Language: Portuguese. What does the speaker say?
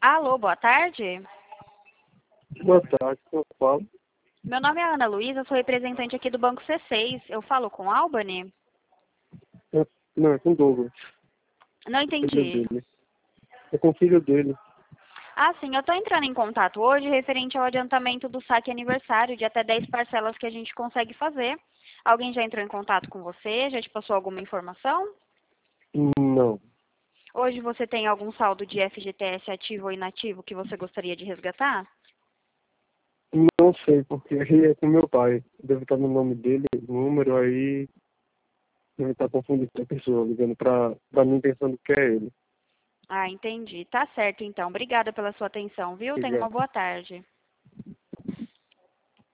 Alô, boa tarde. Boa tarde, eu falo. Meu nome é Ana Luísa, sou representante aqui do Banco C6. Eu falo com Albany? Não, é com o Douglas. Não Filho entendi. dele. É com o filho dele. Ah, sim, eu estou entrando em contato hoje referente ao adiantamento do saque aniversário de até 10 parcelas que a gente consegue fazer. Alguém já entrou em contato com você? Já te passou alguma informação? Não. Hoje você tem algum saldo de FGTS ativo ou inativo que você gostaria de resgatar? Não sei, porque ele é com meu pai. Deve estar no nome dele, o número aí. Deve estar confundindo a pessoa, ligando pra mim pensando que é ele. Ah, entendi. Tá certo, então. Obrigada pela sua atenção, viu? Tenha uma Obrigado. boa tarde.